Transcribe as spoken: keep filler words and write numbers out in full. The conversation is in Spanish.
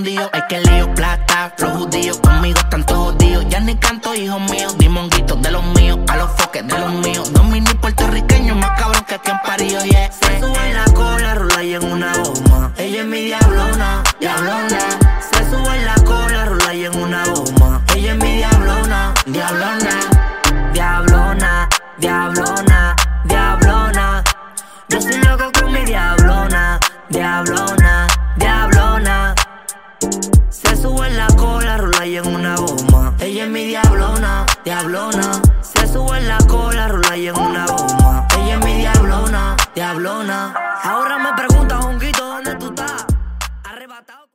escondido. Es que lío plata, flow judío. Conmigo están todos jodidos. Ya ni canto, hijo mío. Dimonguitos de los míos, a los foques de los míos. Dos mini puertorriqueños más cabrón que aquí en Parillo, yeah. Se sube en la cola, rola y en una goma. Ella es mi diablona, diablona. Se sube en la cola, rola y en una goma. Ella es mi diablona, diablona. Diablona, diablona, diablona. Yo soy loco con mi diablona, diablona, diablona. Se sube en la cola, rola y en una goma. Ella es mi diablona, diablona.